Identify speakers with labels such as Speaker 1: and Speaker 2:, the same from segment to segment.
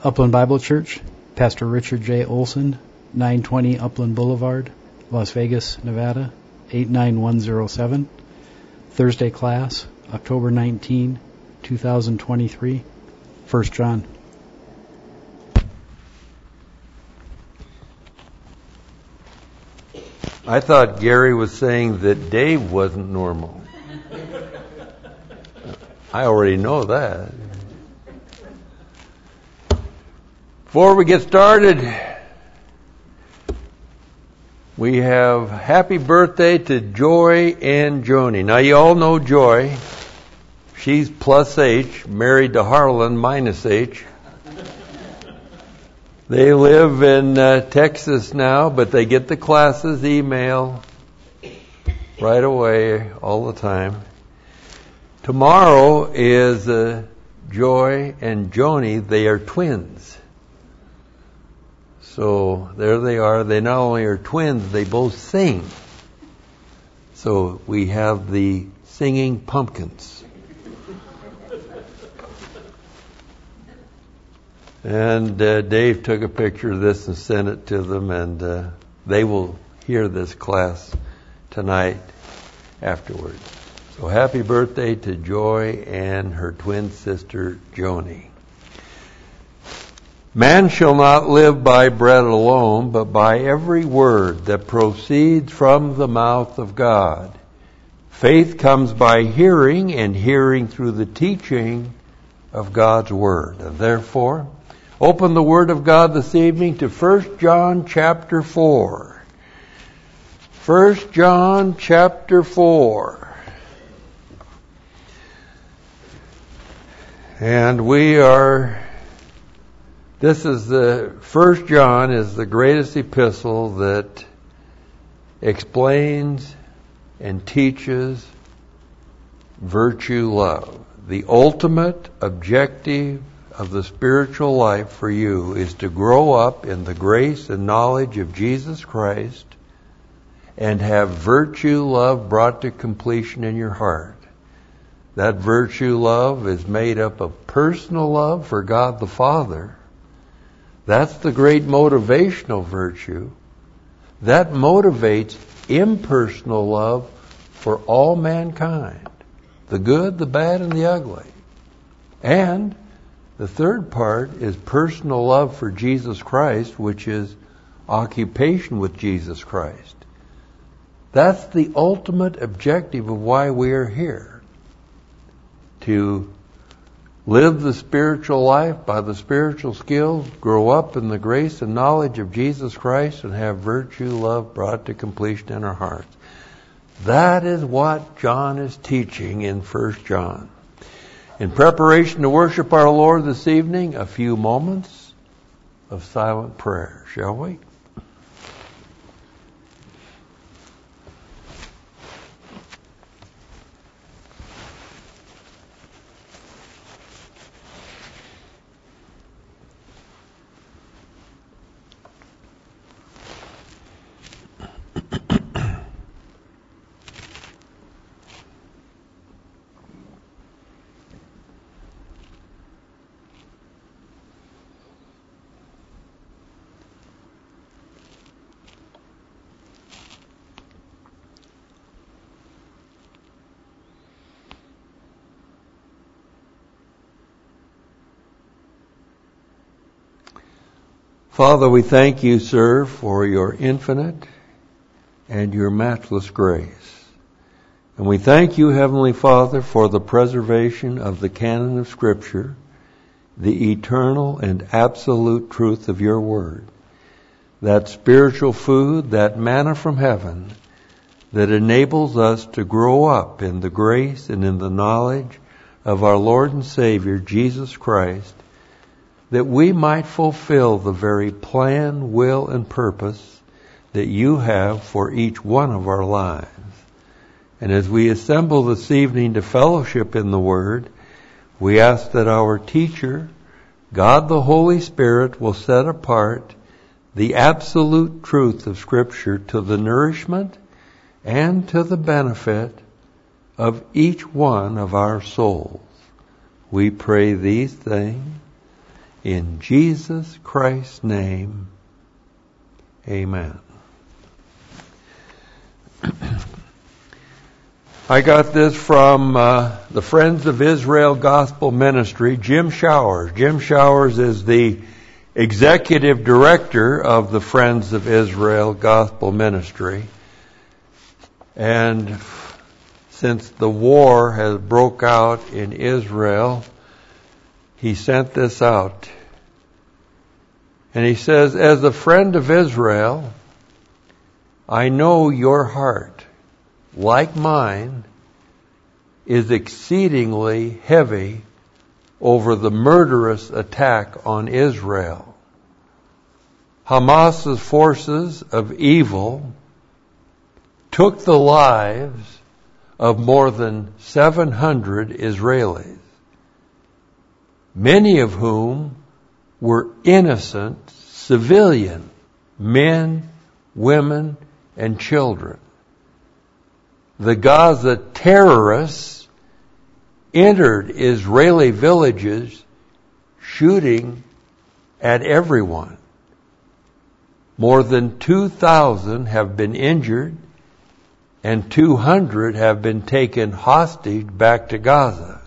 Speaker 1: Upland Bible Church, Pastor Richard J. Olson, 920 Upland Boulevard, Las Vegas, Nevada, 89107. Thursday class, October 19, 2023, 1 John.
Speaker 2: I thought Gary was saying that Dave wasn't normal. I already know that. Before we get started, we have happy birthday to Joy and Joni. Now you all know Joy. She's plus H, married to Harlan minus H. They live in Texas now, but they get the classes email right away all the time. Tomorrow is Joy and Joni. They are twins. So there they are. They not only are twins, they both sing. So we have the singing pumpkins. And Dave took a picture of this and sent it to them, and they will hear this class tonight afterwards. So happy birthday to Joy and her twin sister Joni. Man shall not live by bread alone, but by every word that proceeds from the mouth of God. Faith comes by hearing, and hearing through the teaching of God's Word. And therefore, open the Word of God this evening to 1 John chapter 4. 1 John chapter 4. And this is the 1 John is the greatest epistle that explains and teaches virtue love. The ultimate objective of the spiritual life for you is to grow up in the grace and knowledge of Jesus Christ and have virtue love brought to completion in your heart. That virtue love is made up of personal love for God the Father. That's the great motivational virtue. That motivates impersonal love for all mankind, the good, the bad, and the ugly. And the third part is personal love for Jesus Christ, which is occupation with Jesus Christ. That's the ultimate objective of why we are here. To live the spiritual life by the spiritual skills, grow up in the grace and knowledge of Jesus Christ, and have virtue love brought to completion in our hearts. That is what John is teaching in 1 John. In preparation to worship our Lord this evening, a few moments of silent prayer, shall we? Father, we thank you, sir, for your infinite and your matchless grace. And we thank you, Heavenly Father, for the preservation of the canon of Scripture, the eternal and absolute truth of your word, that spiritual food, that manna from heaven, that enables us to grow up in the grace and in the knowledge of our Lord and Savior, Jesus Christ, that we might fulfill the very plan, will, and purpose that you have for each one of our lives. And as we assemble this evening to fellowship in the Word, we ask that our teacher, God the Holy Spirit, will set apart the absolute truth of Scripture to the nourishment and to the benefit of each one of our souls. We pray these things In Jesus Christ's name, amen. I got this from the Friends of Israel Gospel Ministry, Jim Showers. Jim Showers is the executive director of the Friends of Israel Gospel Ministry. And since the war has broke out in Israel, he sent this out. And he says, as a friend of Israel, I know your heart, like mine, is exceedingly heavy over the murderous attack on Israel. Hamas's forces of evil took the lives of more than 700 Israelis, many of whom were innocent civilian men, women, and children. The Gaza terrorists entered Israeli villages shooting at everyone. More than 2,000 have been injured and 200 have been taken hostage back to Gaza.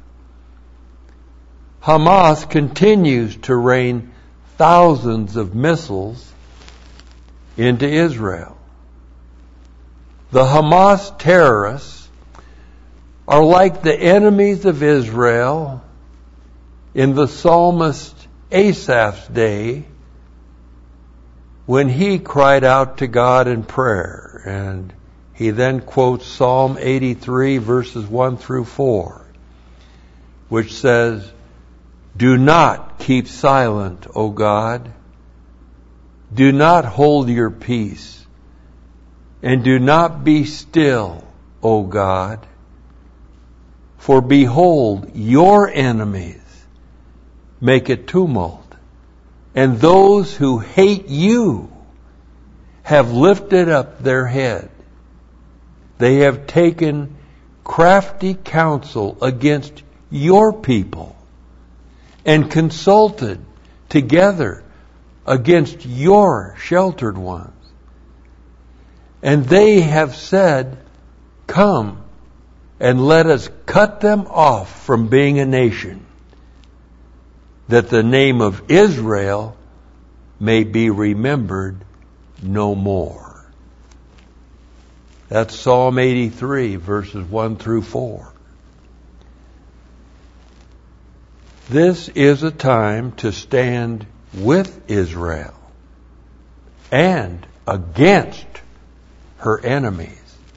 Speaker 2: Hamas continues to rain thousands of missiles into Israel. The Hamas terrorists are like the enemies of Israel in the psalmist Asaph's day when he cried out to God in prayer. And he then quotes Psalm 83 verses 1 through 4, which says, do not keep silent, O God. Do not hold your peace. And do not be still, O God. For behold, your enemies make a tumult, and those who hate you have lifted up their head. They have taken crafty counsel against your people and consulted together against your sheltered ones. And they have said, come and let us cut them off from being a nation, that the name of Israel may be remembered no more. That's Psalm 83, verses 1 through 4. This is a time to stand with Israel and against her enemies.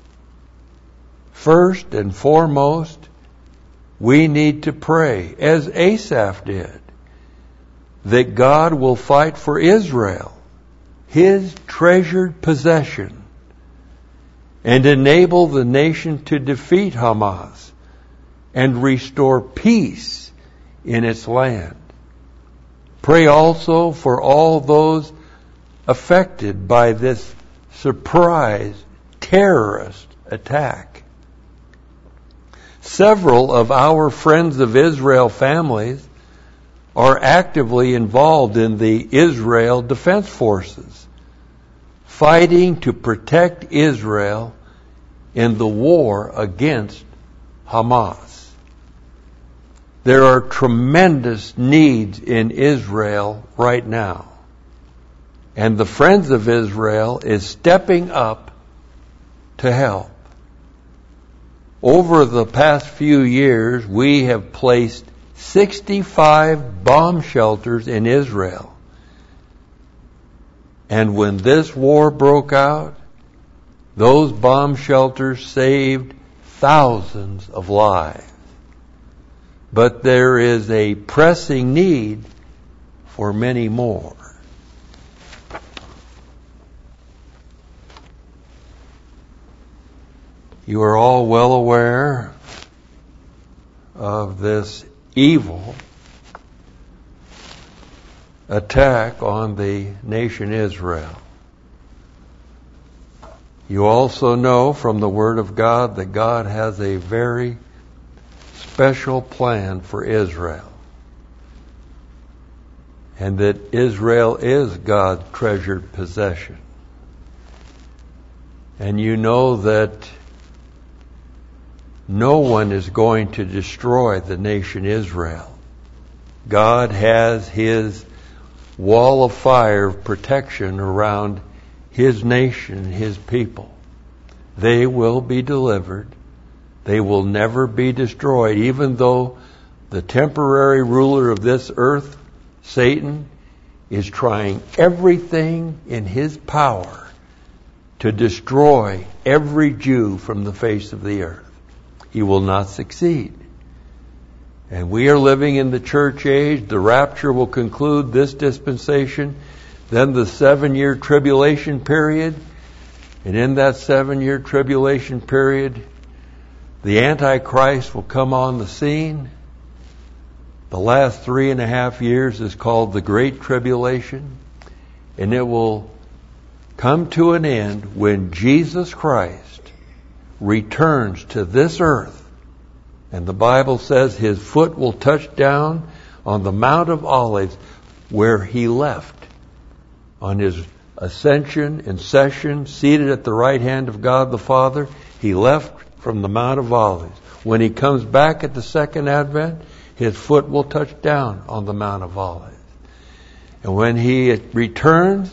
Speaker 2: First and foremost, we need to pray, as Asaph did, that God will fight for Israel, his treasured possession, and enable the nation to defeat Hamas and restore peace in its land. Pray also for all those affected by this surprise terrorist attack. Several of our Friends of Israel families are actively involved in the Israel Defense Forces, fighting to protect Israel in the war against Hamas. There are tremendous needs in Israel right now. And the Friends of Israel is stepping up to help. Over the past few years, we have placed 65 bomb shelters in Israel. And when this war broke out, those bomb shelters saved thousands of lives. But there is a pressing need for many more. You are all well aware of this evil attack on the nation Israel. You also know from the Word of God that God has a very special plan for Israel. and that Israel is God's treasured possession. And you know that no one is going to destroy the nation Israel. God has His wall of fire of protection around His nation, His people. They will be delivered. They will never be destroyed, even though the temporary ruler of this earth, Satan, is trying everything in his power to destroy every Jew from the face of the earth. He will not succeed. And we are living in the church age. The rapture will conclude this dispensation. Then the 7-year tribulation period. And in that 7-year tribulation period, the Antichrist will come on the scene. The last 3.5 years is called the Great Tribulation. And it will come to an end when Jesus Christ returns to this earth. And the Bible says His foot will touch down on the Mount of Olives where He left. On His ascension and session, seated at the right hand of God the Father, He left from the Mount of Olives. When He comes back at the second advent, His foot will touch down on the Mount of Olives. And when He returns,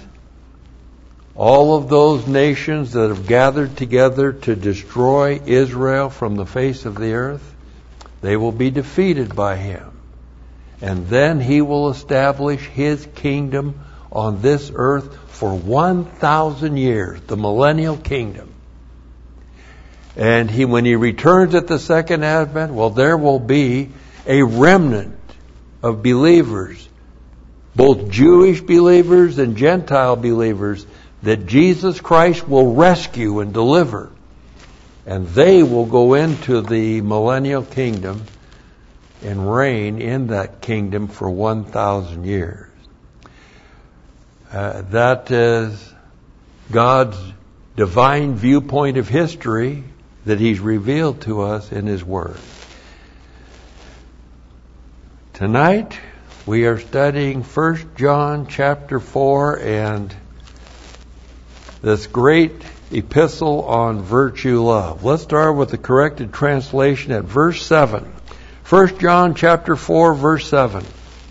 Speaker 2: all of those nations that have gathered together to destroy Israel from the face of the earth, they will be defeated by Him. And then He will establish His kingdom on this earth for 1,000 years, the millennial kingdom. And when He returns at the second advent, well, there will be a remnant of believers, both Jewish believers and Gentile believers, that Jesus Christ will rescue and deliver. And they will go into the millennial kingdom and reign in that kingdom for 1,000 years. That is God's divine viewpoint of history that He's revealed to us in His Word. Tonight we are studying 1 John chapter 4 and this great epistle on virtue love. Let's start with the corrected translation at verse 7. 1 John chapter 4 verse 7.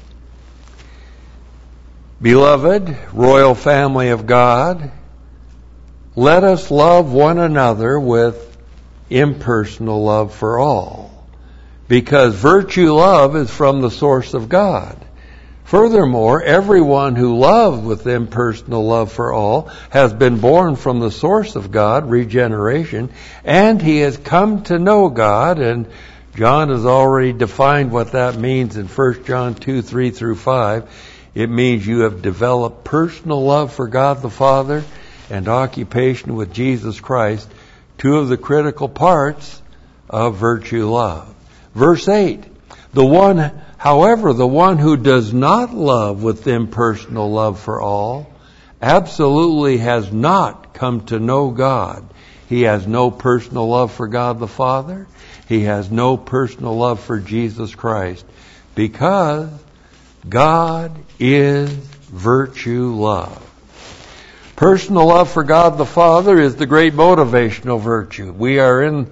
Speaker 2: Beloved, royal family of God, let us love one another with impersonal love for all, because virtue love is from the source of God. Furthermore, everyone who loves with impersonal love for all has been born from the source of God, regeneration, and he has come to know God. And John has already defined what that means in 1 John 2, 3 through 5. It means you have developed personal love for God the Father and occupation with Jesus Christ, two of the critical parts of virtue love. Verse 8, However, the one who does not love with impersonal love for all absolutely has not come to know God. He has no personal love for God the Father. He has no personal love for Jesus Christ, because God is virtue love. Personal love for God the Father is the great motivational virtue. We are in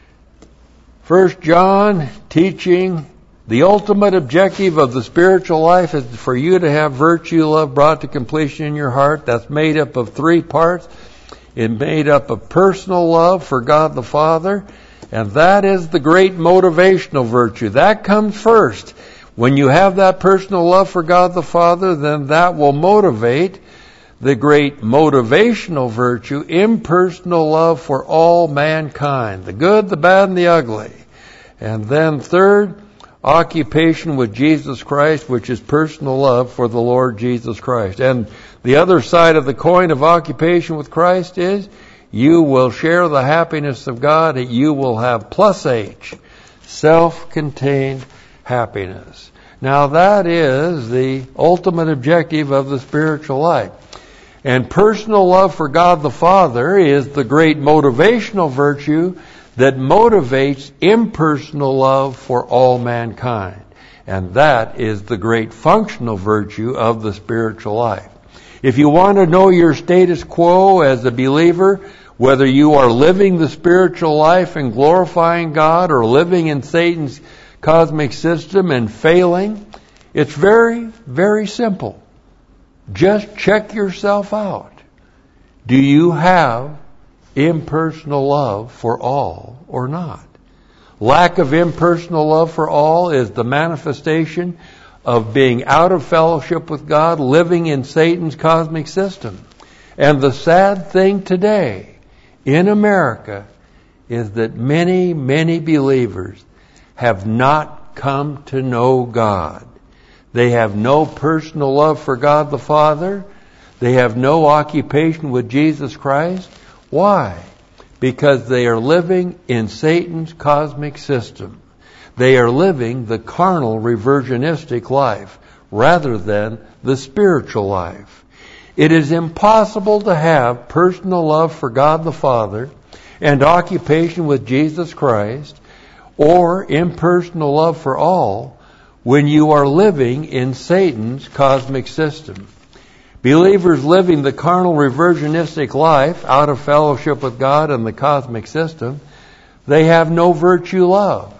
Speaker 2: 1 John teaching the ultimate objective of the spiritual life is for you to have virtue love brought to completion in your heart. That's made up of 3 parts. It's made up of personal love for God the Father, and that is the great motivational virtue. That comes first. When you have that personal love for God the Father, then that will motivate the great motivational virtue, impersonal love for all mankind, the good, the bad, and the ugly. And then third, occupation with Jesus Christ, which is personal love for the Lord Jesus Christ. And the other side of the coin of occupation with Christ is you will share the happiness of God. You will have plus H, self-contained happiness. Now that is the ultimate objective of the spiritual life. And personal love for God the Father is the great motivational virtue that motivates impersonal love for all mankind. And that is the great functional virtue of the spiritual life. If you want to know your status quo as a believer, whether you are living the spiritual life and glorifying God or living in Satan's cosmic system and failing, it's very, very simple. Just check yourself out. Do you have impersonal love for all or not? Lack of impersonal love for all is the manifestation of being out of fellowship with God, living in Satan's cosmic system. And the sad thing today in America is that many, many believers have not come to know God. They have no personal love for God the Father. They have no occupation with Jesus Christ. Why? Because they are living in Satan's cosmic system. They are living the carnal reversionistic life rather than the spiritual life. It is impossible to have personal love for God the Father and occupation with Jesus Christ or impersonal love for all when you are living in Satan's cosmic system. Believers living the carnal reversionistic life out of fellowship with God and the cosmic system, they have no virtue love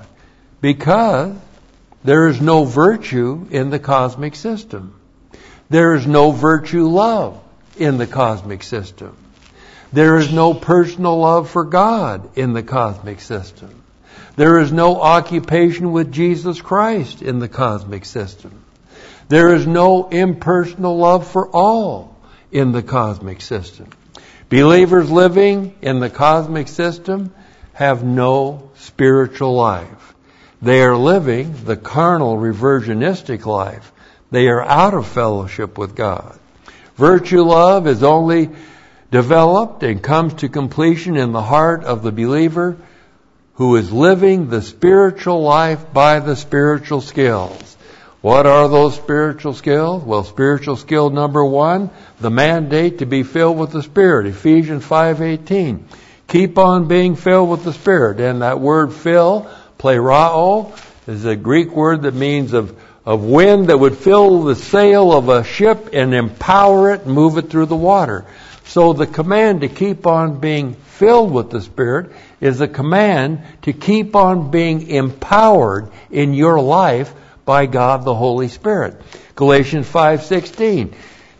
Speaker 2: because there is no virtue in the cosmic system. There is no virtue love in the cosmic system. There is no personal love for God in the cosmic system. There is no occupation with Jesus Christ in the cosmic system. There is no impersonal love for all in the cosmic system. Believers living in the cosmic system have no spiritual life. They are living the carnal reversionistic life. They are out of fellowship with God. Virtue love is only developed and comes to completion in the heart of the believer who is living the spiritual life by the spiritual skills. What are those spiritual skills? Well, spiritual skill number 1, the mandate to be filled with the Spirit. Ephesians 5:18. Keep on being filled with the Spirit. And that word fill, plerao, is a Greek word that means of wind that would fill the sail of a ship and empower it and move it through the water. So the command to keep on being filled with the Spirit is a command to keep on being empowered in your life by God the Holy Spirit. Galatians 5:16.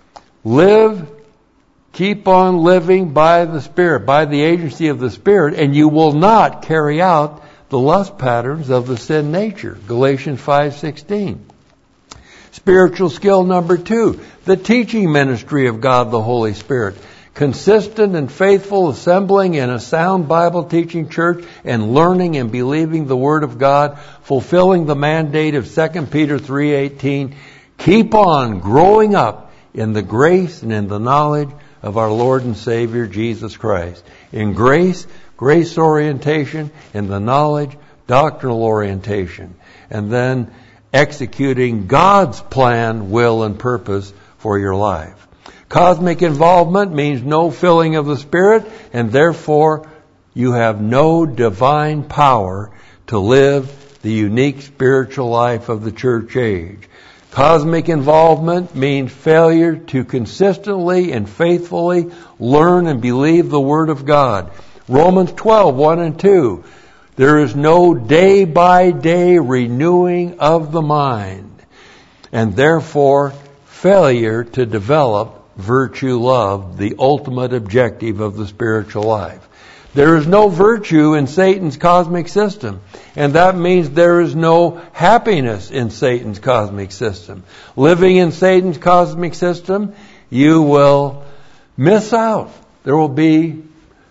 Speaker 2: Keep on living by the Spirit, by the agency of the Spirit, and you will not carry out the lust patterns of the sin nature. Galatians 5:16. Spiritual skill number 2, the teaching ministry of God the Holy Spirit. Consistent and faithful assembling in a sound Bible teaching church and learning and believing the Word of God, fulfilling the mandate of 2 Peter 3:18. Keep on growing up in the grace and in the knowledge of our Lord and Savior Jesus Christ. In grace orientation, in the knowledge, doctrinal orientation, and then executing God's plan, will, and purpose for your life. Cosmic involvement means no filling of the Spirit, and therefore you have no divine power to live the unique spiritual life of the church age. Cosmic involvement means failure to consistently and faithfully learn and believe the Word of God. Romans 12:1 and 2. There is no day-by-day renewing of the mind, and therefore failure to develop virtue love, the ultimate objective of the spiritual life. There is no virtue in Satan's cosmic system, and that means there is no happiness in Satan's cosmic system. Living in Satan's cosmic system, you will miss out. There will be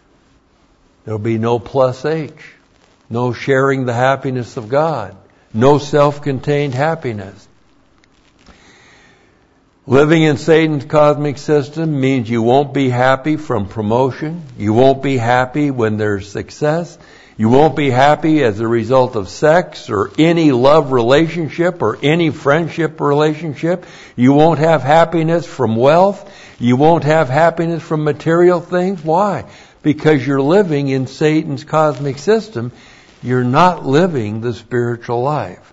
Speaker 2: no plus H, no sharing the happiness of God, no self-contained happiness. Living in Satan's cosmic system means you won't be happy from promotion. You won't be happy when there's success. You won't be happy as a result of sex or any love relationship or any friendship relationship. You won't have happiness from wealth. You won't have happiness from material things. Why? Because you're living in Satan's cosmic system. You're not living the spiritual life.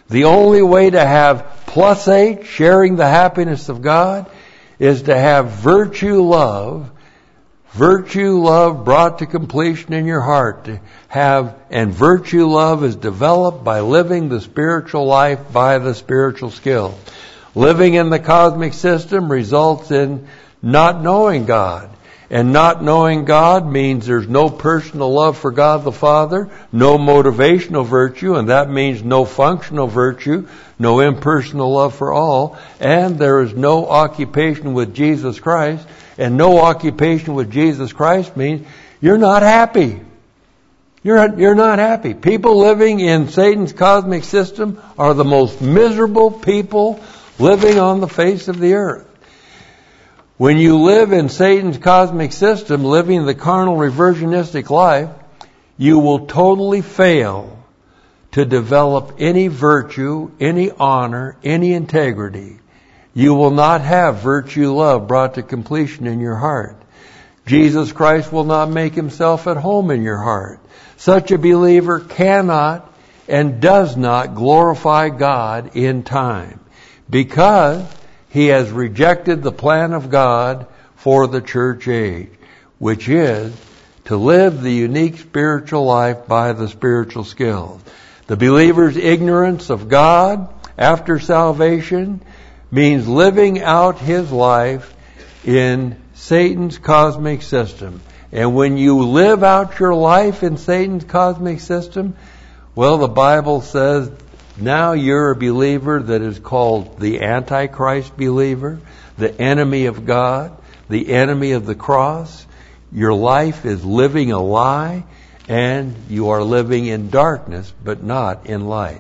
Speaker 2: The only way to have plus 8, sharing the happiness of God, is to have virtue love brought to completion in your heart. And virtue love is developed by living the spiritual life by the spiritual skill. Living in the cosmic system results in not knowing God. And not knowing God means there's no personal love for God the Father, no motivational virtue, and that means no functional virtue, no impersonal love for all, and there is no occupation with Jesus Christ. And no occupation with Jesus Christ means you're not happy. You're not happy. People living in Satan's cosmic system are the most miserable people living on the face of the earth. When you live in Satan's cosmic system, living the carnal reversionistic life, you will totally fail to develop any virtue, any honor, any integrity. You will not have virtue love brought to completion in your heart. Jesus Christ will not make himself at home in your heart. Such a believer cannot and does not glorify God in time, because he has rejected the plan of God for the church age, which is to live the unique spiritual life by the spiritual skills. The believer's ignorance of God after salvation means living out his life in Satan's cosmic system. And when you live out your life in Satan's cosmic system, well, the Bible says now you're a believer that is called the Antichrist believer, the enemy of God, the enemy of the cross. Your life is living a lie, and you are living in darkness, but not in light.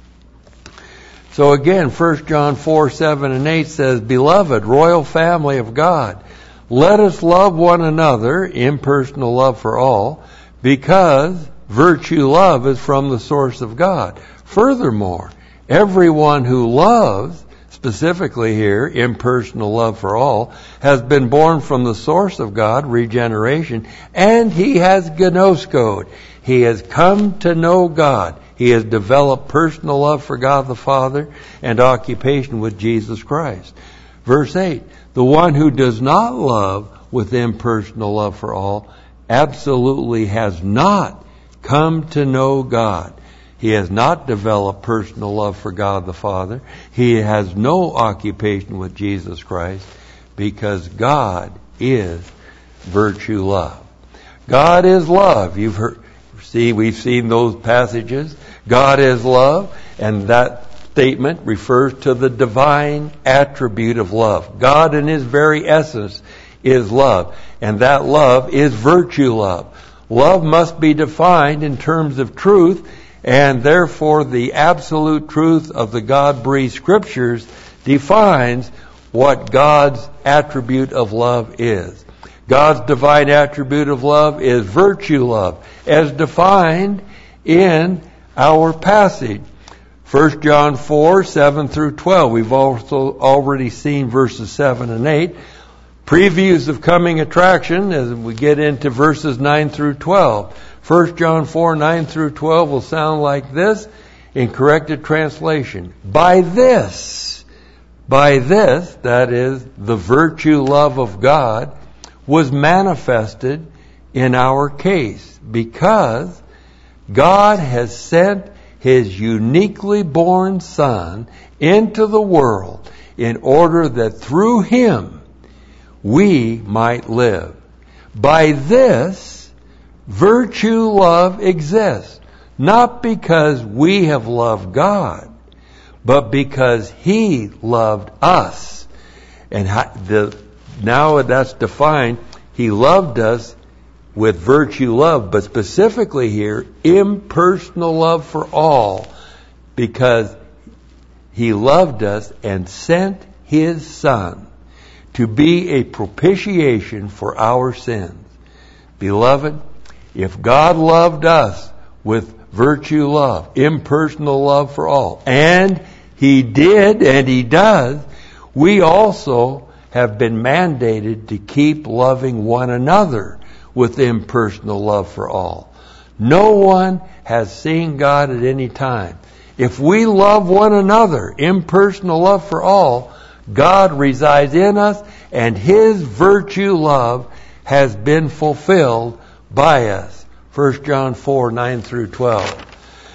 Speaker 2: So again, 1 John 4, 7 and 8 says, Beloved, royal family of God, let us love one another, impersonal love for all, because virtue love is from the source of God. Furthermore, everyone who loves, specifically here, impersonal love for all, has been born from the source of God, regeneration, and he has gnoskoed. He has come to know God. He has developed personal love for God the Father and occupation with Jesus Christ. Verse 8, the one who does not love with impersonal love for all absolutely has not come to know God. He has not developed personal love for God the Father. He has no occupation with Jesus Christ, because God is virtue love. God is love. We've seen those passages. God is love, and that statement refers to the divine attribute of love. God in his very essence is love, and that love is virtue love. Love must be defined in terms of truth, and therefore the absolute truth of the God-breathed Scriptures defines what God's attribute of love is. God's divine attribute of love is virtue love, as defined in our passage. 1 John 4, 7 through 12. We've also already seen verses 7 and 8. Previews of coming attraction as we get into verses 9 through 12. 1 John 4, 9 through 12 will sound like this in corrected translation. By this, that is, the virtue love of God, was manifested in our case, because God has sent his uniquely born Son into the world in order that through him we might live. By this, virtue love exists, not because we have loved God, but because he loved us. And now that's defined, he loved us with virtue love, but specifically here, impersonal love for all, because he loved us and sent his Son to be a propitiation for our sins. Beloved, if God loved us with virtue love, impersonal love for all, and he did and he does, we also have been mandated to keep loving one another with impersonal love for all. No one has seen God at any time. If we love one another, impersonal love for all, God resides in us, and His virtue love has been fulfilled by us. 1 John 4, 9 through 12.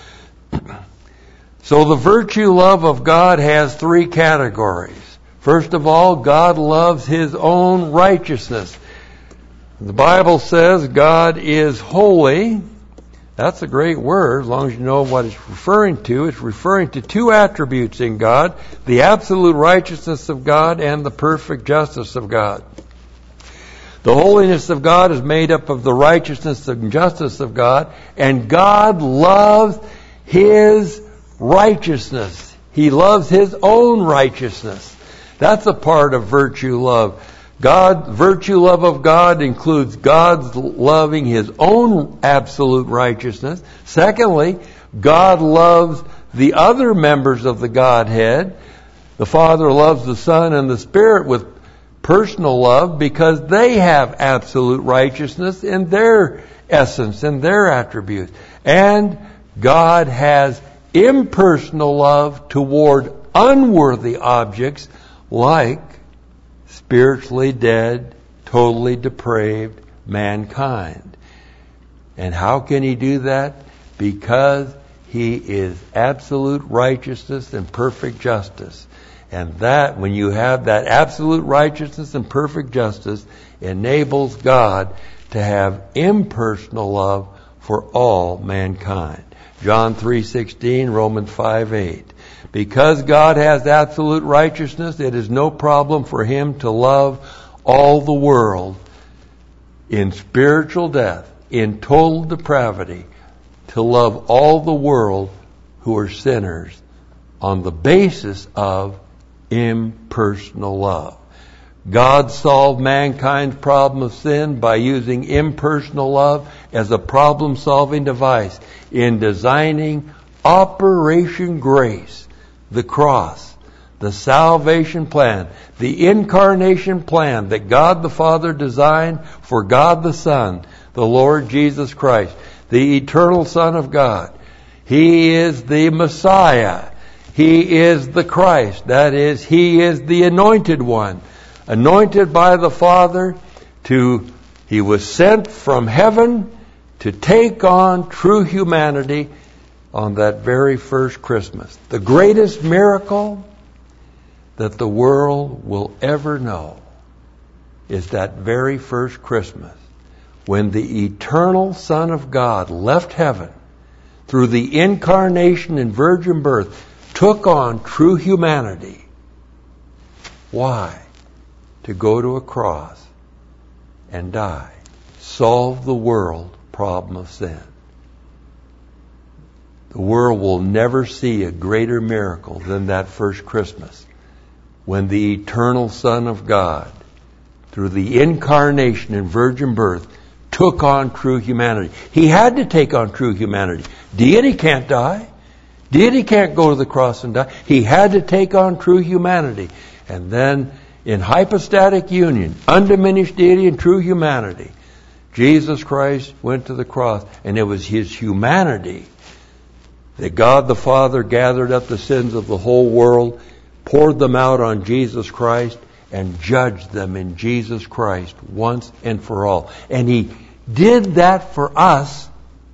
Speaker 2: So the virtue love of God has three categories. First of all, God loves His own righteousness. The Bible says God is holy. That's a great word, as long as you know what it's referring to. It's referring to two attributes in God: the absolute righteousness of God and the perfect justice of God. The holiness of God is made up of the righteousness and justice of God, and God loves His righteousness. He loves His own righteousness. That's a part of virtue love. Virtue love of God includes God's loving His own absolute righteousness. Secondly, God loves the other members of the Godhead. The Father loves the Son and the Spirit with personal love because they have absolute righteousness in their essence, in their attributes. And God has impersonal love toward unworthy objects like spiritually dead, totally depraved mankind. And how can He do that? Because He is absolute righteousness and perfect justice. And that, when you have that absolute righteousness and perfect justice, enables God to have impersonal love for all mankind. John 3:16, Romans 5:8. Because God has absolute righteousness, it is no problem for Him to love all the world in spiritual death, in total depravity, to love all the world who are sinners on the basis of impersonal love. God solved mankind's problem of sin by using impersonal love as a problem-solving device in designing Operation Grace, the cross, the salvation plan, the incarnation plan that God the Father designed for God the Son, the Lord Jesus Christ, the eternal Son of God. He is the Messiah. He is the Christ. That is, He is the anointed one. Anointed by the Father He was sent from heaven to take on true humanity on that very first Christmas. The greatest miracle that the world will ever know is that very first Christmas, when the eternal Son of God left heaven through the incarnation and virgin birth, took on true humanity. Why? To go to a cross and die. Solve the world problem of sin. The world will never see a greater miracle than that first Christmas, when the eternal Son of God, through the incarnation and virgin birth, took on true humanity. He had to take on true humanity. Deity can't die. Deity can't go to the cross and die. He had to take on true humanity. And then, in hypostatic union, undiminished deity and true humanity, Jesus Christ went to the cross, and it was His humanity that God the Father gathered up the sins of the whole world, poured them out on Jesus Christ, and judged them in Jesus Christ once and for all. And He did that for us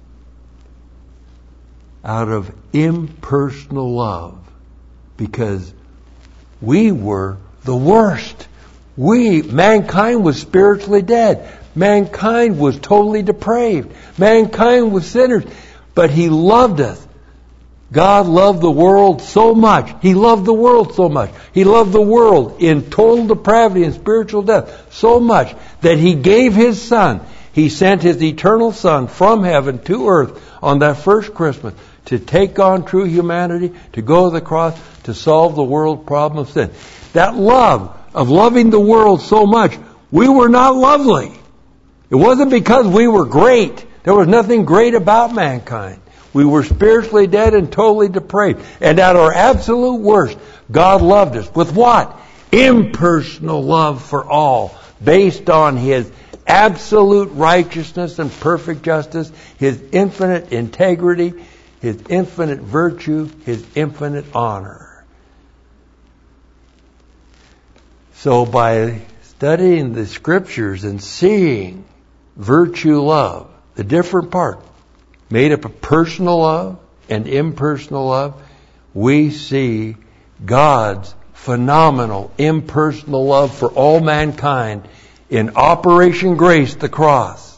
Speaker 2: out of impersonal love, because we were the worst. Mankind was spiritually dead. Mankind was totally depraved. Mankind was sinners. But He loved us. God loved the world so much. He loved the world so much. He loved the world in total depravity and spiritual death so much that He gave His Son. He sent His eternal Son from heaven to earth on that first Christmas to take on true humanity, to go to the cross, to solve the world problem of sin. That love of loving the world so much, we were not lovely. It wasn't because we were great. There was nothing great about mankind. We were spiritually dead and totally depraved. And at our absolute worst, God loved us. With what? Impersonal love for all, based on His absolute righteousness and perfect justice, His infinite integrity, His infinite virtue, His infinite honor. So by studying the Scriptures and seeing virtue love, the different part, made up of personal love and impersonal love, we see God's phenomenal impersonal love for all mankind in Operation Grace, the cross.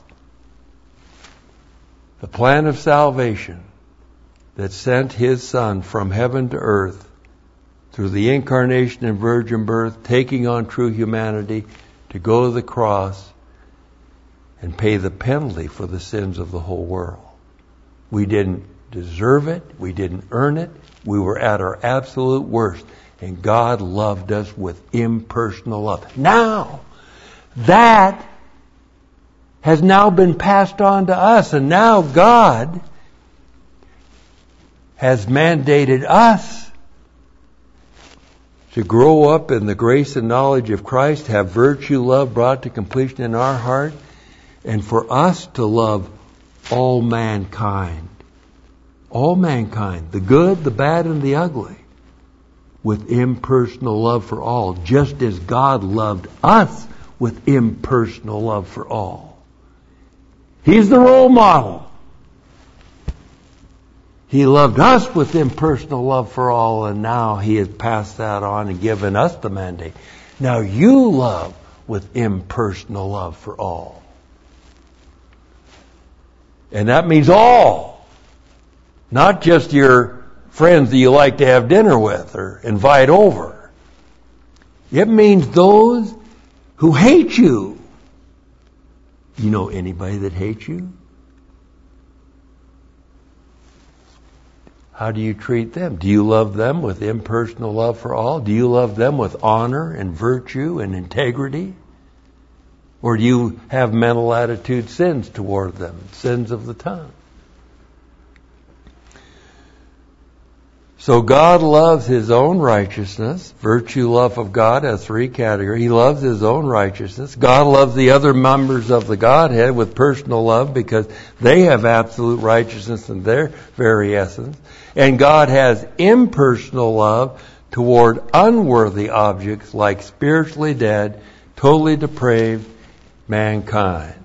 Speaker 2: The plan of salvation that sent His Son from heaven to earth through the incarnation and virgin birth, taking on true humanity to go to the cross and pay the penalty for the sins of the whole world. We didn't deserve it. We didn't earn it. We were at our absolute worst. And God loved us with impersonal love. Now, that has now been passed on to us. And now God has mandated us to grow up in the grace and knowledge of Christ, have virtue love brought to completion in our heart, and for us to love all mankind. All mankind, the good, the bad, and the ugly, with impersonal love for all, just as God loved us with impersonal love for all. He's the role model. He loved us with impersonal love for all, and now He has passed that on and given us the mandate. Now you love with impersonal love for all. And that means all. Not just your friends that you like to have dinner with or invite over. It means those who hate you. You know anybody that hates you? How do you treat them? Do you love them with impersonal love for all? Do you love them with honor and virtue and integrity? Or do you have mental attitude sins toward them, sins of the tongue? So God loves His own righteousness. Virtue love of God has three categories. He loves His own righteousness. God loves the other members of the Godhead with personal love because they have absolute righteousness in their very essence. And God has impersonal love toward unworthy objects like spiritually dead, totally depraved mankind,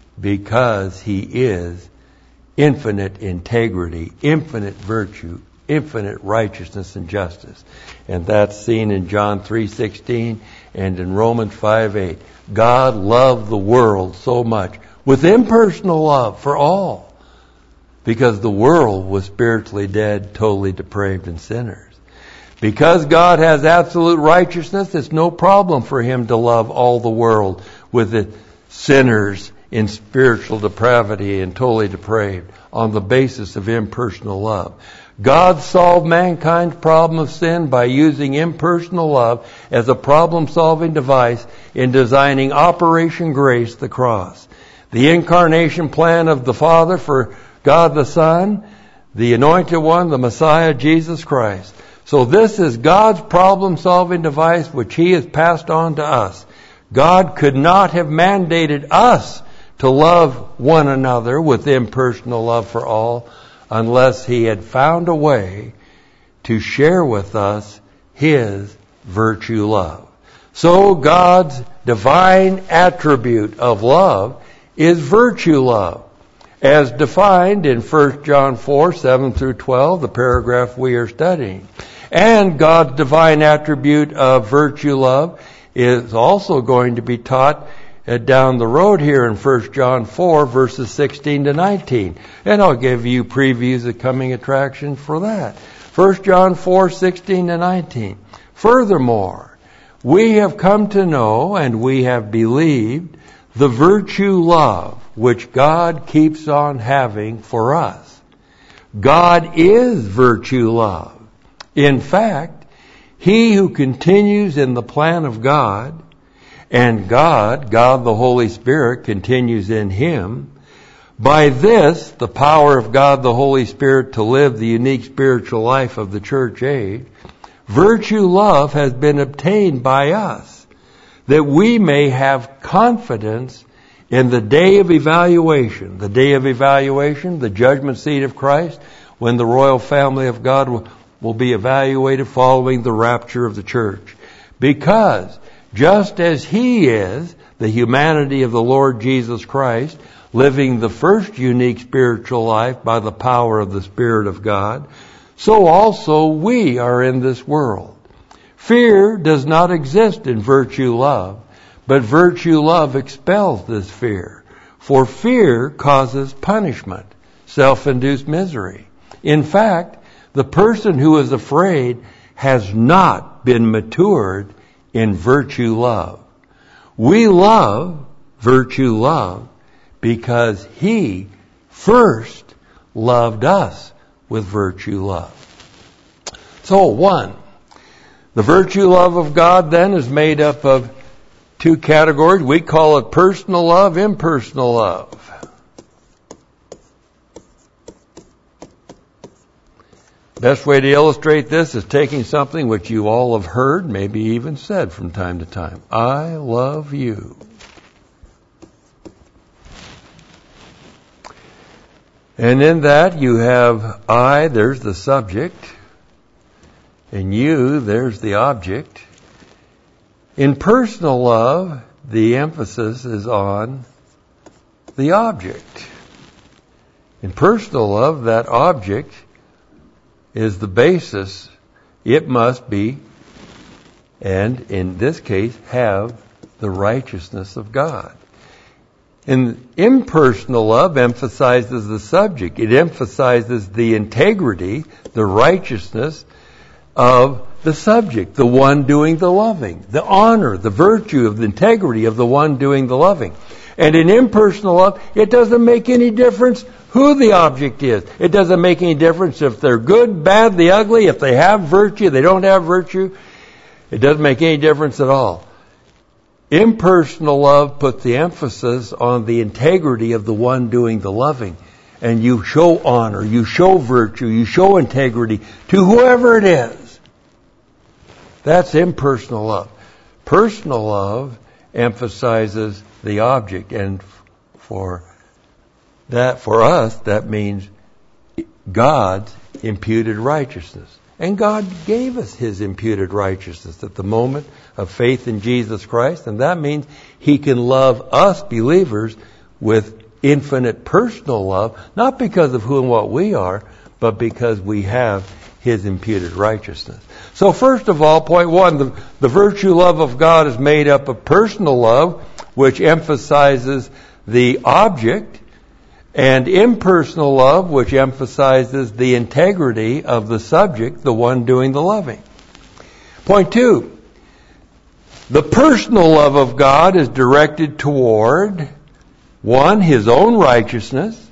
Speaker 2: because He is infinite integrity, infinite virtue, infinite righteousness and justice. And that's seen in John 3:16 and in Romans 5:8. God loved the world so much with impersonal love for all, because the world was spiritually dead, totally depraved, and sinners. Because God has absolute righteousness, it's no problem for Him to love all the world with its sinners in spiritual depravity and totally depraved on the basis of impersonal love. God solved mankind's problem of sin by using impersonal love as a problem-solving device in designing Operation Grace, the cross. The incarnation plan of the Father for God the Son, the Anointed One, the Messiah, Jesus Christ. So this is God's problem-solving device which He has passed on to us. God could not have mandated us to love one another with impersonal love for all unless He had found a way to share with us His virtue love. So God's divine attribute of love is virtue love, as defined in 1 John 4:7-12, the paragraph we are studying. And God's divine attribute of virtue love is also going to be taught down the road here in 1 John 4, verses 16-19. And I'll give you previews of coming attractions for that. 1 John 4, 16-19. Furthermore, we have come to know and we have believed the virtue love which God keeps on having for us. God is virtue love. In fact, he who continues in the plan of God, and God the Holy Spirit, continues in him, by this, the power of God the Holy Spirit to live the unique spiritual life of the church age, virtue love has been obtained by us, that we may have confidence in the day of evaluation. The day of evaluation, the judgment seat of Christ, when the royal family of God will be evaluated following the rapture of the church. Because just as He is the humanity of the Lord Jesus Christ, living the first unique spiritual life by the power of the Spirit of God, so also we are in this world. Fear does not exist in virtue love, but virtue love expels this fear. For fear causes punishment, self-induced misery. In fact, the person who is afraid has not been matured in virtue love. We love virtue love because He first loved us with virtue love. So, 1, the virtue love of God then is made up of 2 categories. We call it personal love, impersonal love. Best way to illustrate this is taking something which you all have heard, maybe even said from time to time. I love you. And in that you have I, there's the subject, and you, there's the object. In personal love, the emphasis is on the object. In personal love, that object is the basis. It must be, and in this case, have the righteousness of God. And impersonal love emphasizes the subject. It emphasizes the integrity, the righteousness of the subject, the one doing the loving, the honor, the virtue of the integrity of the one doing the loving. And in impersonal love, it doesn't make any difference who the object is. It doesn't make any difference if they're good, bad, the ugly, if they have virtue, they don't have virtue. It doesn't make any difference at all. Impersonal love puts the emphasis on the integrity of the one doing the loving. And you show honor, you show virtue, you show integrity to whoever it is. That's impersonal love. Personal love emphasizes the object, and for us, that means God's imputed righteousness. And God gave us His imputed righteousness at the moment of faith in Jesus Christ, and that means He can love us believers with infinite personal love, not because of who and what we are, but because we have His imputed righteousness. So first of all, point 1, the virtue love of God is made up of personal love, which emphasizes the object, and impersonal love, which emphasizes the integrity of the subject, the one doing the loving. Point 2, the personal love of God is directed toward, 1, His own righteousness.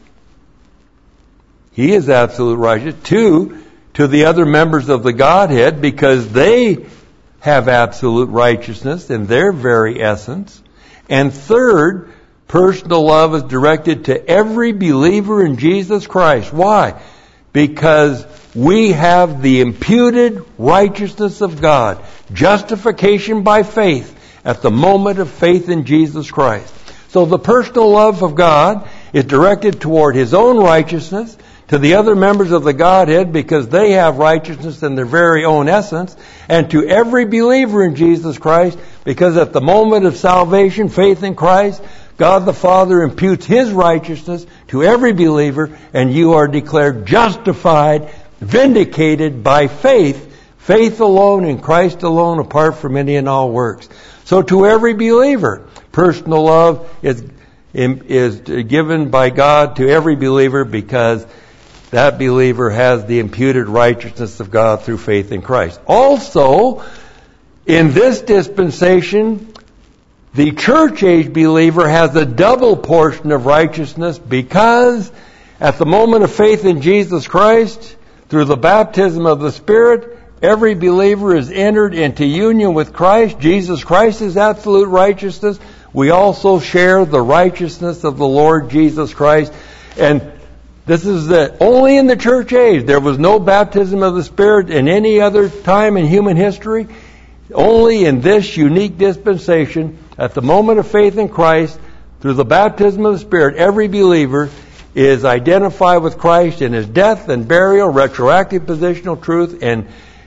Speaker 2: He is absolute righteous. 2, to the other members of the Godhead, because they have absolute righteousness in their very essence. And 3rd, personal love is directed to every believer in Jesus Christ. Why? Because we have the imputed righteousness of God, justification by faith at the moment of faith in Jesus Christ. So the personal love of God is directed toward His own righteousness, to the other members of the Godhead because they have righteousness in their very own essence, and to every believer in Jesus Christ because at the moment of salvation, faith in Christ, God the Father imputes His righteousness to every believer, and you are declared justified, vindicated by faith, faith alone in Christ alone, apart from any and all works. So to every believer, personal love is given by God to every believer because that believer has the imputed righteousness of God through faith in Christ. Also, in this dispensation, the church age believer has a double portion of righteousness because at the moment of faith in Jesus Christ, through the baptism of the Spirit, every believer is entered into union with Christ. Jesus Christ is absolute righteousness. We also share the righteousness of the Lord Jesus Christ. And this is only in the church age. There was no baptism of the Spirit in any other time in human history. Only in this unique dispensation, at the moment of faith in Christ, through the baptism of the Spirit, every believer is identified with Christ in His death and burial, retroactive positional truth, and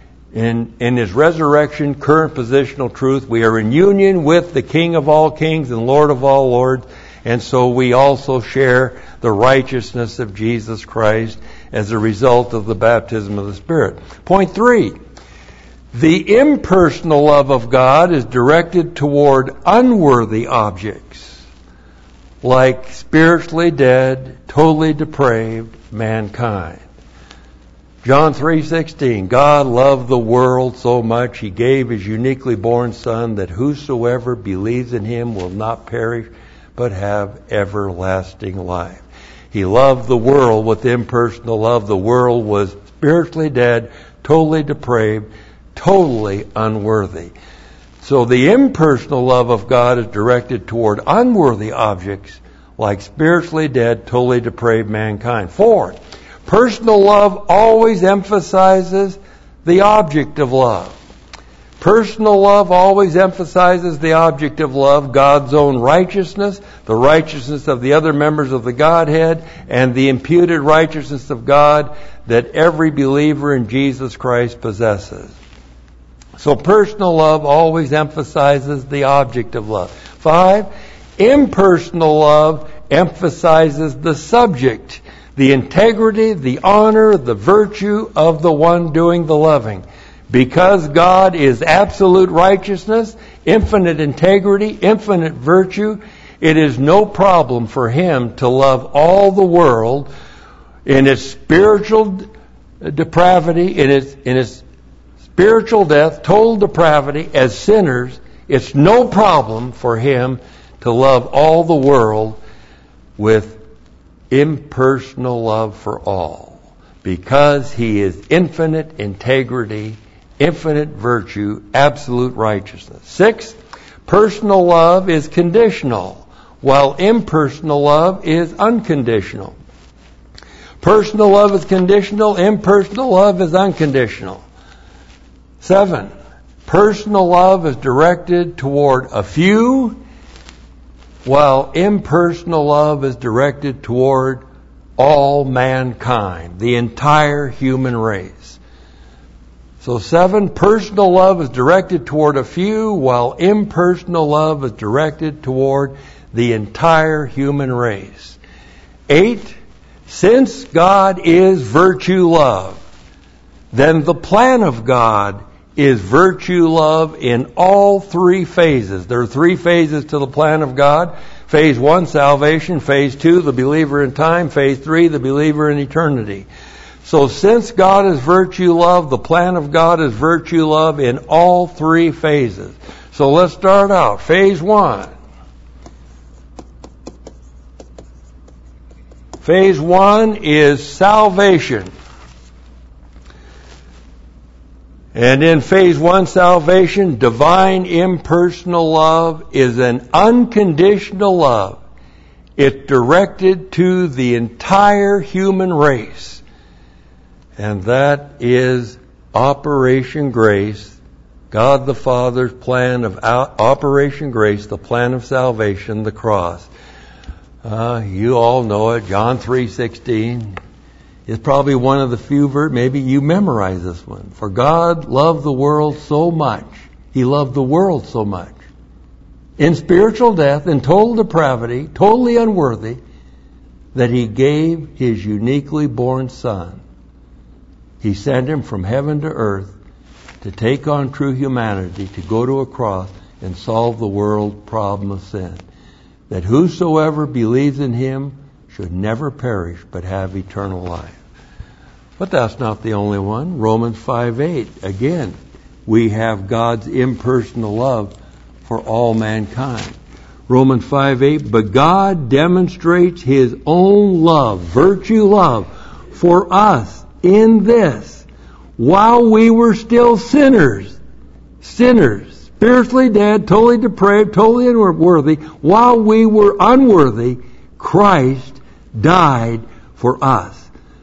Speaker 2: in His resurrection, current positional truth. We are in union with the King of all kings and Lord of all lords, and so we also share the righteousness of Jesus Christ as a result of the baptism of the Spirit. Point 3. The impersonal love of God is directed toward unworthy objects, like spiritually dead, totally depraved mankind. John 3:16, God loved the world so much He gave His uniquely born Son, that whosoever believes in Him will not perish but have everlasting life. He loved the world with impersonal love. The world was spiritually dead, totally depraved, totally unworthy. So the impersonal love of God is directed toward unworthy objects like spiritually dead, totally depraved mankind. 4, personal love always emphasizes the object of love. Personal love always emphasizes the object of love, God's own righteousness, the righteousness of the other members of the Godhead, and the imputed righteousness of God that every believer in Jesus Christ possesses. So personal love always emphasizes the object of love. 5, impersonal love emphasizes the subject, the integrity, the honor, the virtue of the one doing the loving. Because God is absolute righteousness, infinite integrity, infinite virtue, it is no problem for Him to love all the world in its spiritual depravity, in its spiritual death, total depravity, as sinners. It's no problem for Him to love all the world with impersonal love for all, because He is infinite integrity, infinite virtue, absolute righteousness. 6, personal love is conditional, while impersonal love is unconditional. Personal love is conditional, impersonal love is unconditional. 7, personal love is directed toward a few, while impersonal love is directed toward all mankind, the entire human race. So 7, personal love is directed toward a few, while impersonal love is directed toward the entire human race. 8, since God is virtue love, then the plan of God is virtue love in all 3 phases. There are 3 phases to the plan of God. Phase 1, salvation. Phase 2, the believer in time. Phase 3, the believer in eternity. So since God is virtue love, the plan of God is virtue love in all 3 phases. So let's start out. Phase 1. Phase 1 is salvation. And in phase 1, salvation, divine impersonal love is an unconditional love. It's directed to the entire human race. And that is Operation Grace, God the Father's plan of Operation Grace, the plan of salvation, the cross. You all know it, John 3:16. It's probably one of the few maybe you memorize this one. For God loved the world so much. He loved the world so much. In spiritual death, in total depravity, totally unworthy, that He gave His uniquely born Son. He sent Him from heaven to earth to take on true humanity, to go to a cross and solve the world problem of sin. That whosoever believes in Him should never perish but have eternal life. But that's not the only one. Romans 5:8. Again, we have God's impersonal love for all mankind. Romans 5:8. But God demonstrates His own love, virtue love, for us in this: while we were still sinners, spiritually dead, totally depraved, totally unworthy, while we were unworthy, Christ died for us.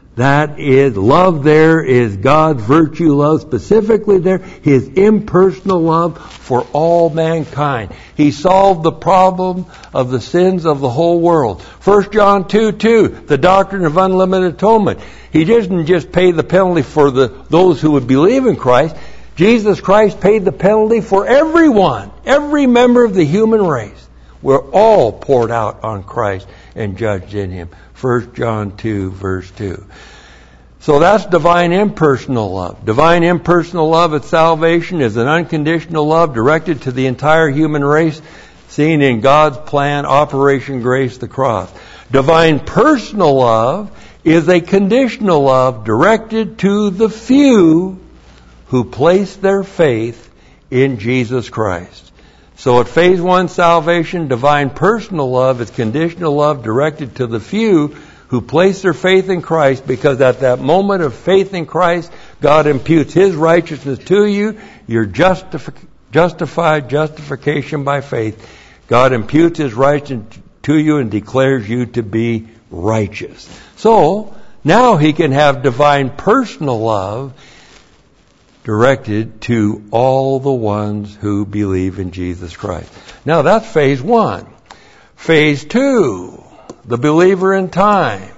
Speaker 2: That is, love there is God's virtue love, specifically there, His impersonal love for all mankind. He solved the problem of the sins of the whole world. 1 John 2:2, the doctrine of unlimited atonement. He didn't just pay the penalty for those who would believe in Christ. Jesus Christ paid the penalty for everyone, every member of the human race. We're all poured out on Christ and judged in Him. 1 John 2, verse 2. So that's divine impersonal love. Divine impersonal love at salvation is an unconditional love directed to the entire human race, seen in God's plan, Operation Grace, the cross. Divine personal love is a conditional love directed to the few who place their faith in Jesus Christ. So at phase 1 salvation, divine personal love is conditional love directed to the few who place their faith in Christ, because at that moment of faith in Christ, God imputes His righteousness to you. You're justification by faith. God imputes His righteousness to you and declares you to be righteous. So now He can have divine personal love directed to all the ones who believe in Jesus Christ. Now that's phase 1. Phase 2, the believer in time.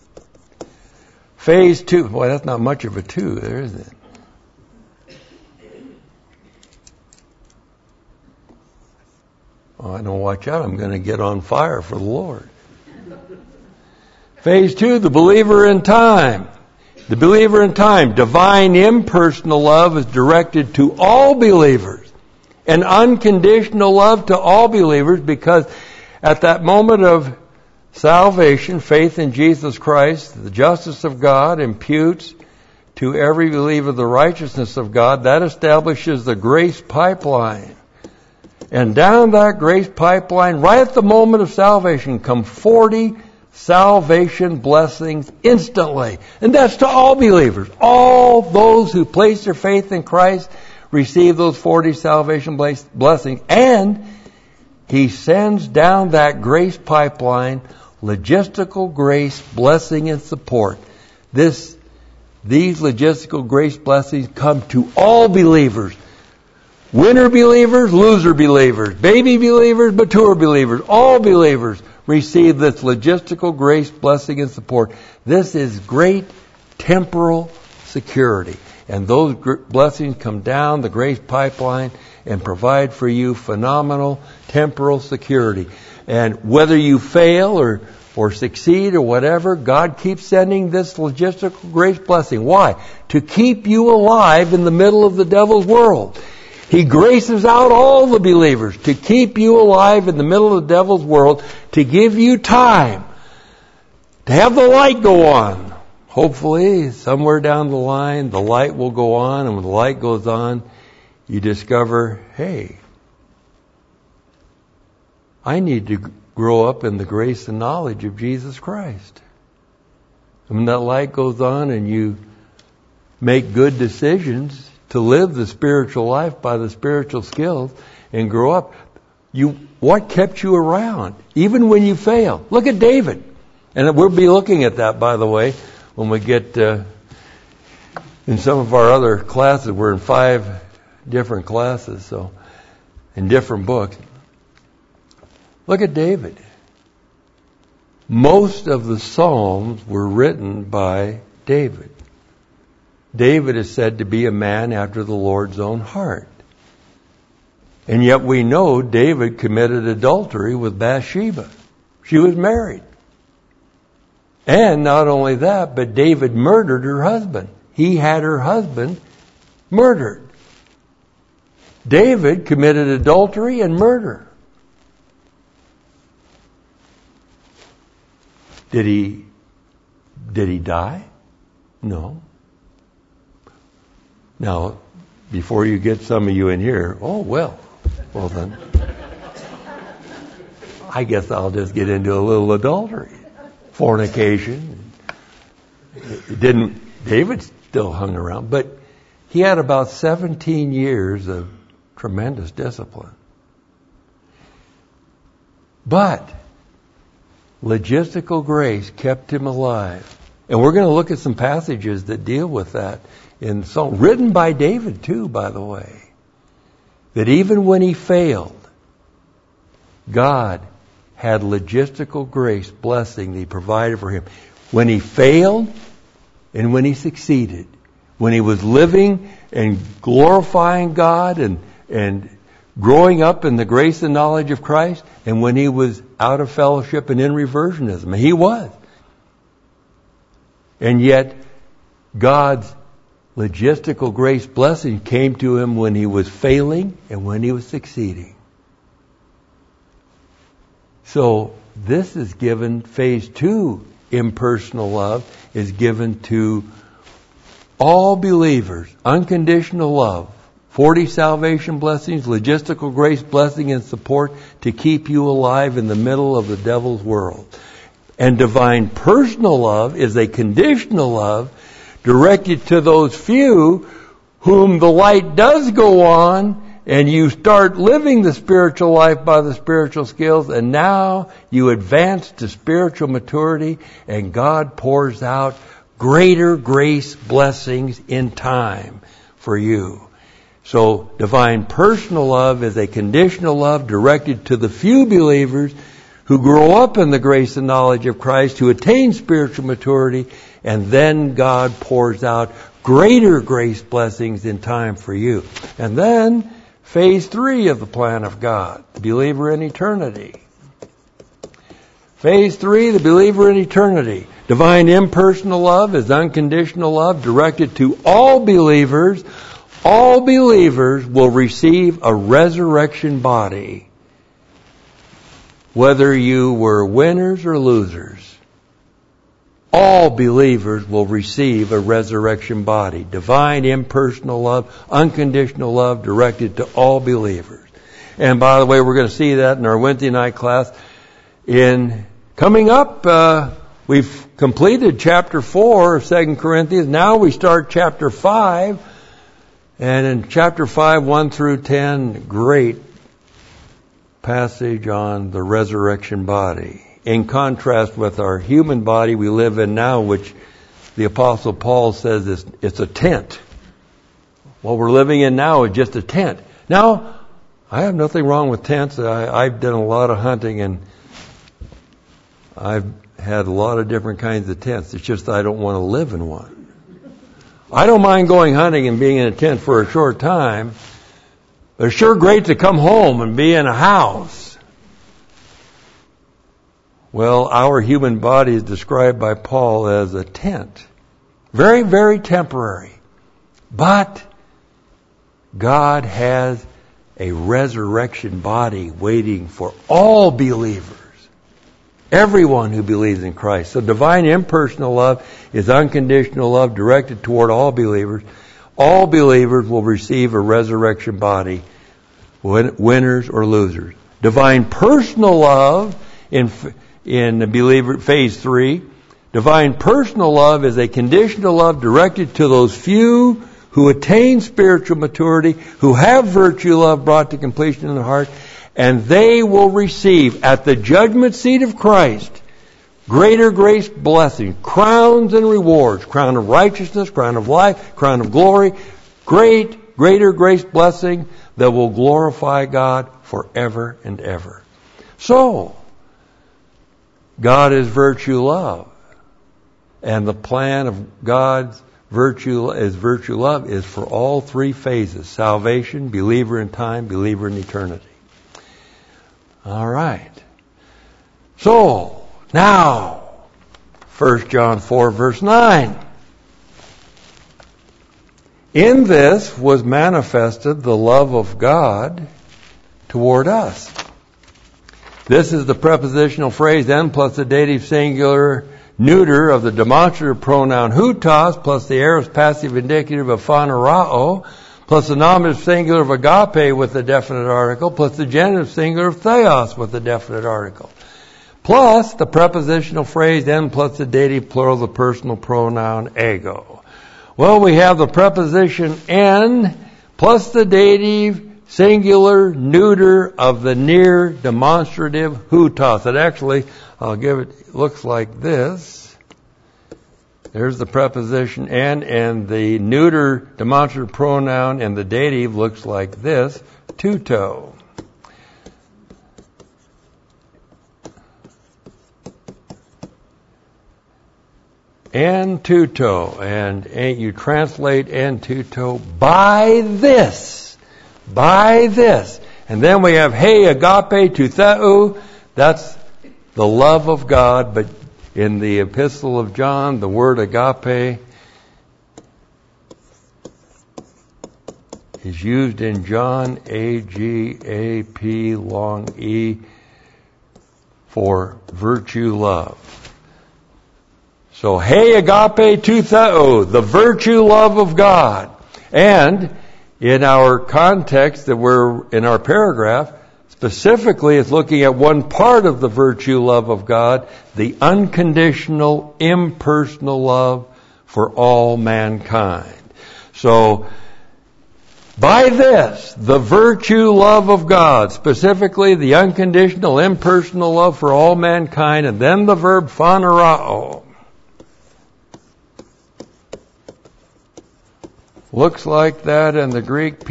Speaker 2: Phase 2, boy, that's not much of a 2 there, is it? Oh, I don't watch out, I'm going to get on fire for the Lord. Phase 2, the believer in time. The believer in time, divine impersonal love is directed to all believers. An unconditional love to all believers, because at that moment of salvation, faith in Jesus Christ, the justice of God imputes to every believer the righteousness of God. That establishes the grace pipeline. And down that grace pipeline, right at the moment of salvation, come 40 salvation blessings instantly. And that's to all believers. All those who place their faith in Christ receive those 40 salvation blessings. And He sends down that grace pipeline logistical grace, blessing, and support. These logistical grace blessings come to all believers. Winner believers, loser believers, baby believers, mature believers, all believers receive this logistical grace, blessing, and support. This is great temporal security. And those blessings come down the grace pipeline and provide for you phenomenal temporal security. And whether you fail or succeed or whatever, God keeps sending this logistical grace blessing. Why? To keep you alive in the middle of the devil's world. He graces out all the believers to keep you alive in the middle of the devil's world, to give you time to have the light go on. Hopefully, somewhere down the line, the light will go on, and when the light goes on, you discover, hey, I need to grow up in the grace and knowledge of Jesus Christ. And when that light goes on and you make good decisions to live the spiritual life by the spiritual skills and grow up, what kept you around, even when you fail? Look at David. And we'll be looking at that, by the way, when we get in some of our other classes. We're in 5 different classes, so in different books. Look at David. Most of the Psalms were written by David. David is said to be a man after the Lord's own heart. And yet we know David committed adultery with Bathsheba. She was married. And not only that, but David murdered her husband. He had her husband murdered. David committed adultery and murder. Did he die? No. Now, before you get some of you in here, well then, I guess I'll just get into a little adultery, fornication. David still hung around, but he had about 17 years of tremendous discipline. But logistical grace kept him alive. And we're going to look at some passages that deal with that in Psalm, written by David too, by the way. That even when he failed, God had logistical grace, blessing that he provided for him. When he failed and when he succeeded. When he was living and glorifying God and growing up in the grace and knowledge of Christ, and when he was out of fellowship and in reversionism. He was. And yet, God's logistical grace blessing came to him when he was failing and when he was succeeding. So, this is given, phase 2, impersonal love, is given to all believers. Unconditional love. 40 salvation blessings, logistical grace blessing and support to keep you alive in the middle of the devil's world. And divine personal love is a conditional love directed to those few whom the light does go on, and you start living the spiritual life by the spiritual skills, and now you advance to spiritual maturity, and God pours out greater grace blessings in time for you. So, divine personal love is a conditional love directed to the few believers who grow up in the grace and knowledge of Christ, who attain spiritual maturity, and then God pours out greater grace blessings in time for you. And then, phase 3 of the plan of God, the believer in eternity. Phase 3, the believer in eternity. Divine impersonal love is unconditional love directed to all believers. All believers will receive a resurrection body, whether you were winners or losers. All believers will receive a resurrection body. Divine impersonal love, unconditional love directed to all believers. And by the way, we're going to see that in our Wednesday night class. Coming up, we've completed chapter 4 of 2 Corinthians. Now we start chapter 5. And in chapter 5, 1 through 10, great passage on the resurrection body. In contrast with our human body we live in now, which the Apostle Paul says it's a tent. What we're living in now is just a tent. Now, I have nothing wrong with tents. I've done a lot of hunting, and I've had a lot of different kinds of tents. It's just I don't want to live in one. I don't mind going hunting and being in a tent for a short time. But it's sure great to come home and be in a house. Well, our human body is described by Paul as a tent. Very, very temporary. But God has a resurrection body waiting for all believers. Everyone who believes in Christ. So divine impersonal love is unconditional love directed toward all believers. All believers will receive a resurrection body, winners or losers. Divine personal love in the believer phase 3. Divine personal love is a conditional love directed to those few who attain spiritual maturity, who have virtue love brought to completion in the heart, and they will receive at the judgment seat of Christ greater grace blessing, crowns and rewards, crown of righteousness, crown of life, crown of glory, greater grace blessing that will glorify God forever and ever. So, God is virtue love. And the plan of God's virtue love is for all 3 phases: salvation, believer in time, believer in eternity. All right. So, now, 1 John 4, verse 9. In this was manifested the love of God toward us. This is the prepositional phrase "en" plus the dative singular neuter of the demonstrative pronoun hutos plus the aorist passive indicative of phanerao plus the nominative singular of agape with the definite article, plus the genitive singular of theos with the definite article, plus the prepositional phrase "en" plus the dative plural of the personal pronoun ego. Well, we have the preposition "en" plus the dative singular neuter of the near demonstrative hutos. It actually, looks like this. There's the preposition and the neuter demonstrative pronoun and the dative looks like this, tuto. En tuto, and you translate en tuto by this, and then we have he agape to theou. That's the love of God, but in the Epistle of John, the word agape is used in John A-G-A-P long E for virtue love. So, he agape to theou, the virtue love of God. And in our context that we're in our paragraph, specifically it's looking at one part of the virtue love of God, the unconditional, impersonal love for all mankind. So, by this, the virtue love of God, specifically the unconditional, impersonal love for all mankind, and then the verb phanerao. Looks like that in the Greek,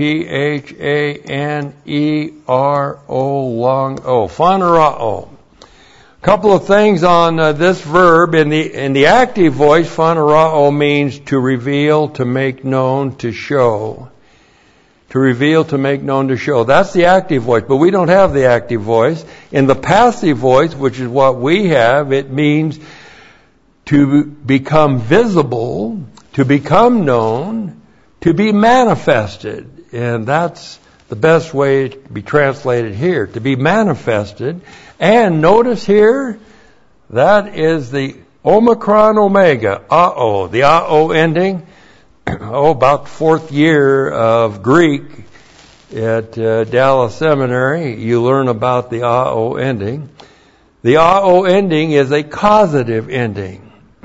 Speaker 2: P-H-A-N-E-R-O long O. Phanerao. A couple of things on this verb. In the active voice, phanerao means to reveal, to make known, to show. To reveal, to make known, to show. That's the active voice, but we don't have the active voice. In the passive voice, which is what we have, it means to become visible, to become known, to be manifested. And that's the best way to be translated here, to be manifested. And notice here, that is the Omicron Omega, A-O, the A-O ending. About the fourth year of Greek at Dallas Seminary, you learn about the A-O ending. The A-O ending is a causative ending.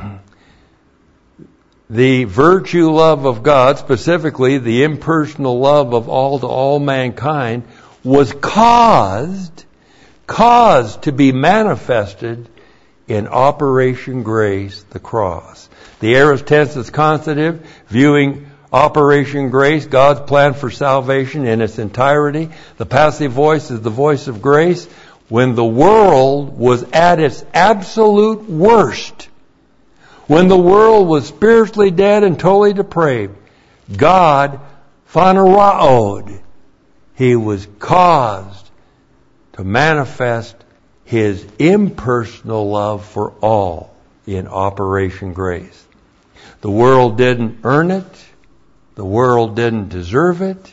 Speaker 2: The virtue love of God, specifically the impersonal love of all to all mankind, was caused to be manifested in Operation Grace, the cross. The aorist tense is constative, viewing Operation Grace, God's plan for salvation in its entirety. The passive voice is the voice of grace. When the world was at its absolute worst, when the world was spiritually dead and totally depraved, God phaneraoed. He was caused to manifest His impersonal love for all in Operation Grace. The world didn't earn it. The world didn't deserve it.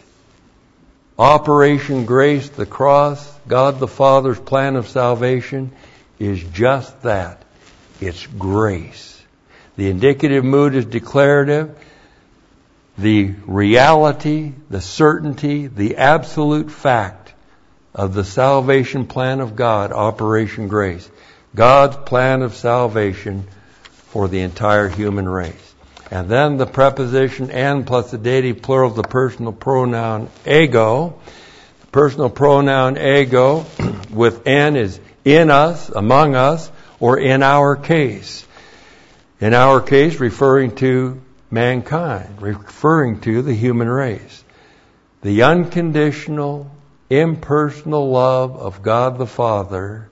Speaker 2: Operation Grace, the cross, God the Father's plan of salvation is just that. It's grace. The indicative mood is declarative. The reality, the certainty, the absolute fact of the salvation plan of God, Operation Grace. God's plan of salvation for the entire human race. And then the preposition and plus the dative plural of the personal pronoun ego. The personal pronoun ego with n is in us, among us, or in our case. In our case, referring to mankind, referring to the human race. The unconditional, impersonal love of God the Father,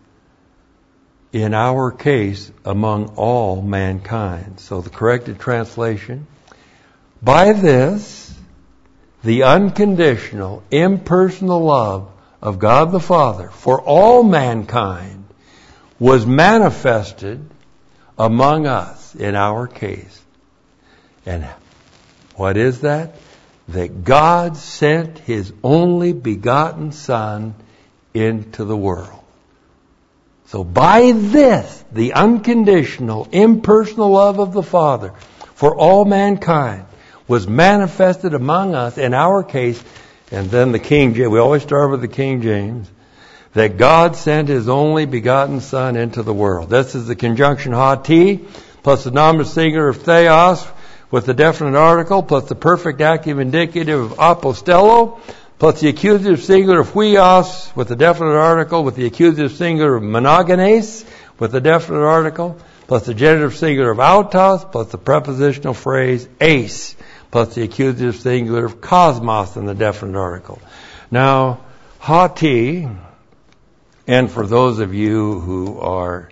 Speaker 2: in our case, among all mankind. So the corrected translation, by this, the unconditional, impersonal love of God the Father for all mankind was manifested among us, in our case. And what is that? That God sent His only begotten Son into the world. So by this, the unconditional, impersonal love of the Father for all mankind was manifested among us, in our case, and then the King James, we always start with the King James, that God sent His only begotten Son into the world. This is the conjunction hati, plus the nominative singular of theos, with the definite article, plus the perfect active indicative of apostello, plus the accusative singular of huios, with the definite article, with the accusative singular of monogenes, with the definite article, plus the genitive singular of autos, plus the prepositional phrase eis, plus the accusative singular of cosmos in the definite article. Now, hati, and for those of you who are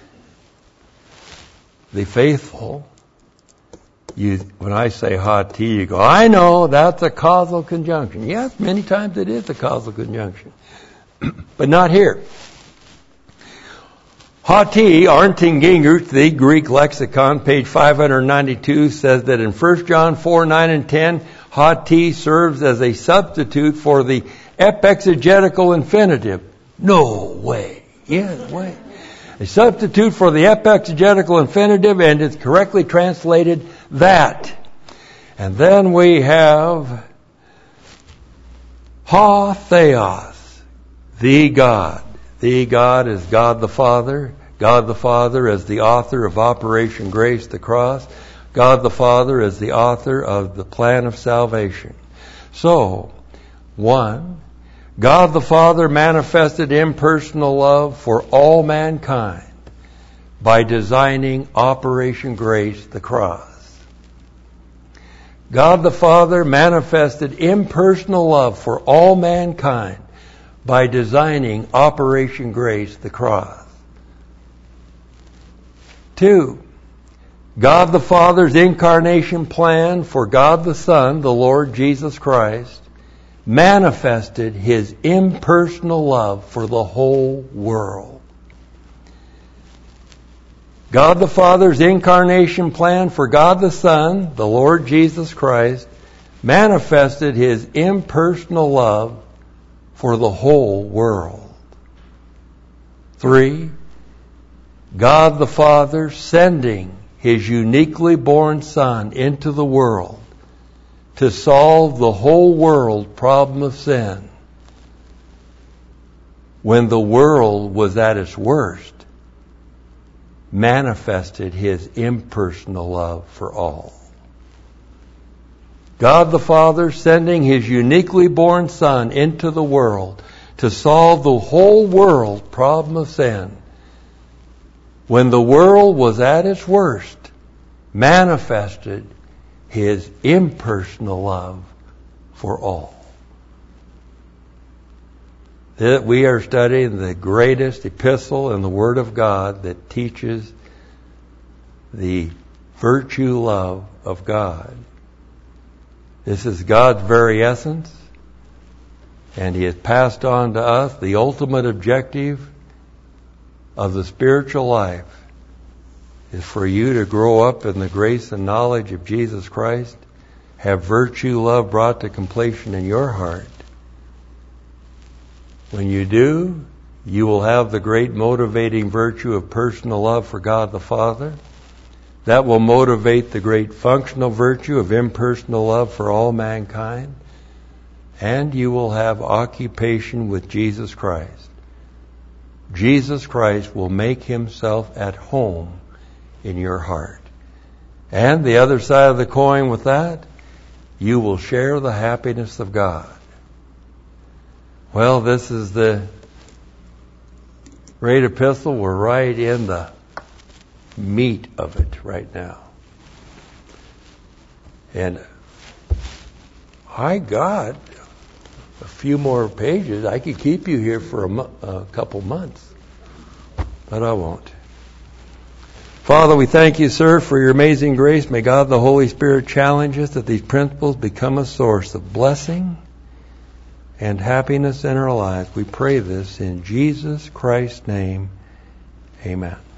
Speaker 2: the faithful, when I say hati, you go, I know, that's a causal conjunction. Yes, many times it is a causal conjunction. But not here. Hati, Arnting Gingrich, the Greek lexicon, page 592, says that in 1 John 4, 9, and 10, hati serves as a substitute for the epexegetical infinitive. No way. Yeah, way. A substitute for the epexegetical infinitive, and it's correctly translated that. And then we have ha theos, the God. The God is God the Father. God the Father as the author of Operation Grace, the cross. God the Father as the author of the plan of salvation. So, 1, God the Father manifested impersonal love for all mankind by designing Operation Grace, the cross. God the Father manifested impersonal love for all mankind by designing Operation Grace, the cross. 2, God the Father's incarnation plan for God the Son, the Lord Jesus Christ, manifested His impersonal love for the whole world. God the Father's incarnation plan for God the Son, the Lord Jesus Christ, manifested His impersonal love for the whole world. 3, God the Father sending His uniquely born Son into the world to solve the whole world problem of sin when the world was at its worst, manifested His impersonal love for all. God the Father sending His uniquely born Son into the world to solve the whole world problem of sin when the world was at its worst, manifested His impersonal love for all. That we are studying the greatest epistle in the Word of God that teaches the virtue love of God. This is God's very essence, and He has passed on to us the ultimate objective of the spiritual life is for you to grow up in the grace and knowledge of Jesus Christ, have virtue love brought to completion in your heart. When you do, you will have the great motivating virtue of personal love for God the Father. That will motivate the great functional virtue of impersonal love for all mankind. And you will have occupation with Jesus Christ. Jesus Christ will make Himself at home in your heart. And the other side of the coin with that, you will share the happiness of God. Well, this is the great epistle. We're right in the meat of it right now. And I got a few more pages. I could keep you here for a couple months, but I won't. Father, we thank You, sir, for Your amazing grace. May God the Holy Spirit challenge us that these principles become a source of blessing and happiness in our lives. We pray this in Jesus Christ's name. Amen.